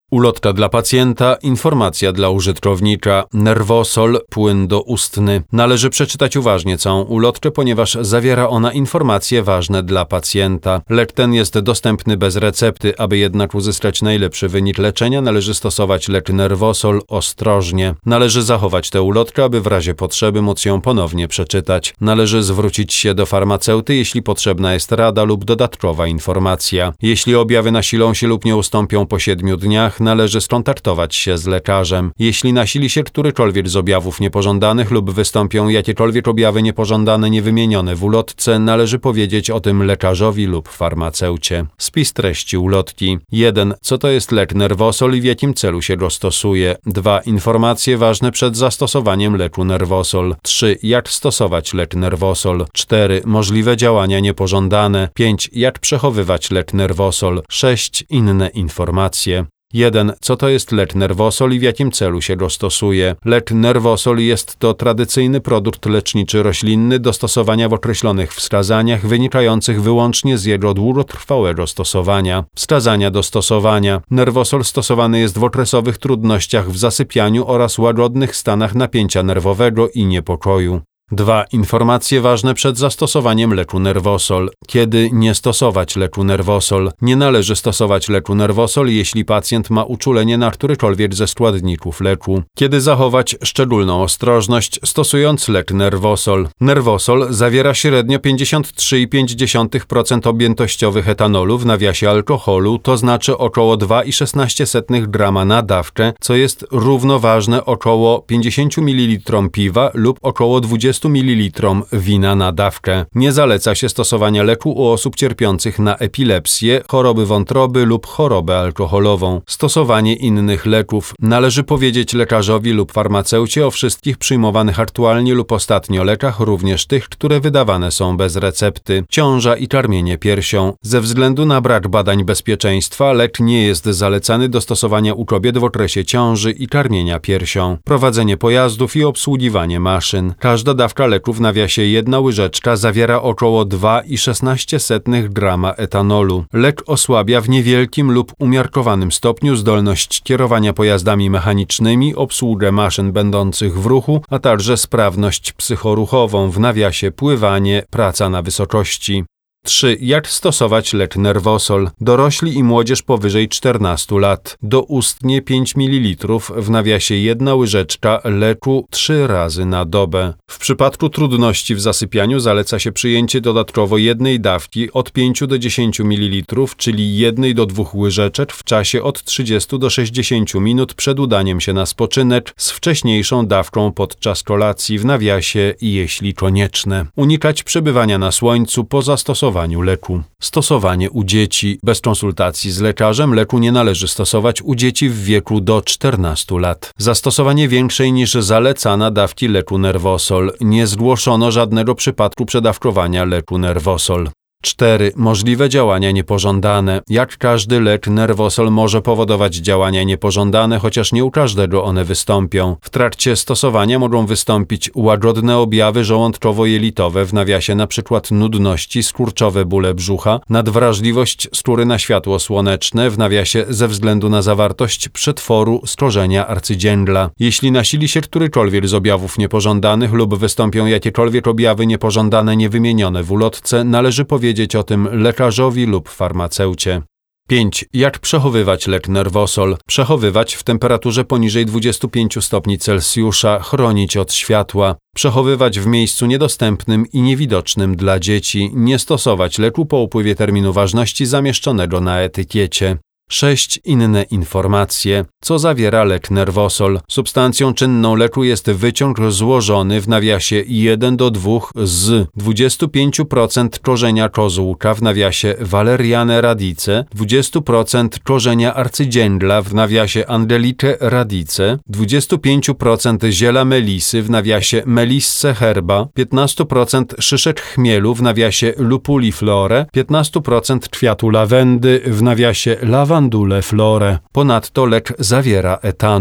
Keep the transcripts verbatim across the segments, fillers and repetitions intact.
Ulotka dla pacjenta, informacja dla użytkownika, Nervosol, płyn doustny. Należy przeczytać uważnie całą ulotkę, ponieważ zawiera ona informacje ważne dla pacjenta. Lek ten jest dostępny bez recepty. Aby jednak uzyskać najlepszy wynik leczenia, należy stosować lek Nervosol ostrożnie. Należy zachować tę ulotkę, aby w razie potrzeby móc ją ponownie przeczytać. Należy zwrócić się do farmaceuty, jeśli potrzebna jest rada lub dodatkowa informacja. Jeśli objawy nasilą się lub nie ustąpią po siedmiu dniach, należy skontaktować się z lekarzem. Jeśli nasili się którykolwiek z objawów niepożądanych lub wystąpią jakiekolwiek objawy niepożądane niewymienione w ulotce, należy powiedzieć o tym lekarzowi lub farmaceucie. Spis treści ulotki. jeden. Co to jest lek Nervosol i w jakim celu się go stosuje? dwa. Informacje ważne przed zastosowaniem leku Nervosol. trzy. Jak stosować lek Nervosol? cztery. Możliwe działania niepożądane. pięć. Jak przechowywać lek Nervosol? sześć. Inne informacje. jeden. Co to jest lek Nervosol i w jakim celu się go stosuje? Lek Nervosol jest to tradycyjny produkt leczniczy roślinny do stosowania w określonych wskazaniach, wynikających wyłącznie z jego długotrwałego stosowania. Wskazania do stosowania. Nervosol stosowany jest w okresowych trudnościach w zasypianiu oraz łagodnych stanach napięcia nerwowego i niepokoju. dwa. Informacje ważne przed zastosowaniem leku Nervosol. Kiedy nie stosować leku Nervosol? Nie należy stosować leku Nervosol, jeśli pacjent ma uczulenie na którykolwiek ze składników leku. Kiedy zachować szczególną ostrożność, stosując lek Nervosol? Nervosol zawiera średnio pięćdziesiąt trzy przecinek pięć procent objętościowych etanolu w nawiasie alkoholu, to znaczy około dwa przecinek szesnaście grama na dawkę, co jest równoważne około pięćdziesiąt mililitrów piwa lub około dwadzieścia mililitrów wina na dawkę. Nie zaleca się stosowania leku u osób cierpiących na epilepsję, choroby wątroby lub chorobę alkoholową. Stosowanie innych leków. Należy powiedzieć lekarzowi lub farmaceucie o wszystkich przyjmowanych aktualnie lub ostatnio lekach, również tych, które wydawane są bez recepty. Ciąża i karmienie piersią. Ze względu na brak badań bezpieczeństwa lek nie jest zalecany do stosowania u kobiet w okresie ciąży i karmienia piersią. Prowadzenie pojazdów i obsługiwanie maszyn. Każda dawka leku w nawiasie jedna łyżeczka zawiera około dwa przecinek szesnaście grama etanolu. Lek osłabia w niewielkim lub umiarkowanym stopniu zdolność kierowania pojazdami mechanicznymi, obsługę maszyn będących w ruchu, a także sprawność psychoruchową w nawiasie pływanie, praca na wysokości. trzy. Jak stosować lek Nervosol? Dorośli i młodzież powyżej czternastu lat. Doustnie pięć mililitrów, w nawiasie jedna łyżeczka leku trzy razy na dobę. W przypadku trudności w zasypianiu zaleca się przyjęcie dodatkowo jednej dawki od pięciu do dziesięciu mililitrów, czyli jednej do dwóch łyżeczek w czasie od trzydziestu do sześćdziesięciu minut przed udaniem się na spoczynek z wcześniejszą dawką podczas kolacji w nawiasie, jeśli konieczne. Unikać przebywania na słońcu po zastosowaniu leku. Stosowanie u dzieci. Bez konsultacji z lekarzem leku nie należy stosować u dzieci w wieku do czternastu lat. Zastosowanie większej niż zalecana dawki leku Nervosol. Nie zgłoszono żadnego przypadku przedawkowania leku Nervosol. cztery. Możliwe działania niepożądane. Jak każdy lek, Nervosol może powodować działania niepożądane, chociaż nie u każdego one wystąpią. W trakcie stosowania mogą wystąpić łagodne objawy żołądkowo-jelitowe, w nawiasie np. nudności, skurczowe bóle brzucha, nadwrażliwość skóry na światło słoneczne, w nawiasie ze względu na zawartość przetworu z korzenia arcydzięgla. Jeśli nasili się którykolwiek z objawów niepożądanych lub wystąpią jakiekolwiek objawy niepożądane niewymienione w ulotce, należy powiedzieć Wiedzieć o tym lekarzowi lub farmaceucie. pięć. Jak przechowywać lek Nervosol? Przechowywać w temperaturze poniżej dwudziestu pięciu stopni Celsjusza, chronić od światła. Przechowywać w miejscu niedostępnym i niewidocznym dla dzieci. Nie stosować leku po upływie terminu ważności zamieszczonego na etykiecie. sześć. Inne informacje. Co zawiera lek Nervosol? Substancją czynną leku jest wyciąg złożony w nawiasie jeden do dwóch z dwadzieścia pięć procent korzenia kozłka w nawiasie Valeriane radice, dwadzieścia procent korzenia arcydzięgla w nawiasie Angelicae radice, dwadzieścia pięć procent ziela melisy w nawiasie Melissae herba, piętnaście procent szyszek chmielu w nawiasie Lupuliflore, piętnaście procent kwiatu lawendy w nawiasie Lavandule flore. Ponadto lek zawiera etanol.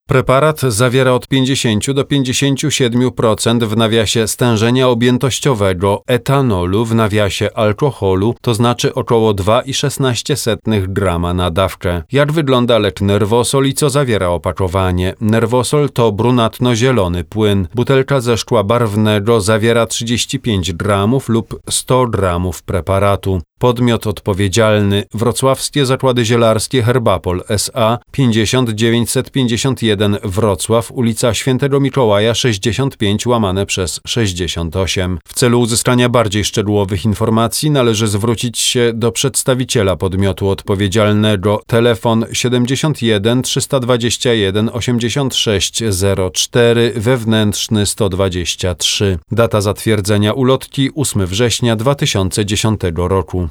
Preparat zawiera od pięćdziesiąt do pięćdziesięciu siedmiu procent w nawiasie stężenia objętościowego etanolu w nawiasie alkoholu, to znaczy około dwa i szesnaście sotych grama na dawkę. Jak wygląda lek Nervosol i co zawiera opakowanie? Nervosol to brunatno-zielony płyn. Butelka ze szkła barwnego zawiera trzydzieści pięć gramów lub sto gramów preparatu. Podmiot odpowiedzialny: Wrocławskie Zakłady Zielarskie Herbapol S A, pięćdziesiąt dziewięćset pięćdziesiąt jeden Wrocław, ulica Świętego Mikołaja sześćdziesiąt pięć łamane przez sześćdziesiąt osiem. W celu uzyskania bardziej szczegółowych informacji należy zwrócić się do przedstawiciela podmiotu odpowiedzialnego. Telefon siedemdziesiąt jeden trzysta dwadzieścia jeden osiemdziesiąt sześć zero cztery, wewnętrzny sto dwadzieścia trzy. Data zatwierdzenia ulotki ósmego września dwa tysiące dziesiątego roku.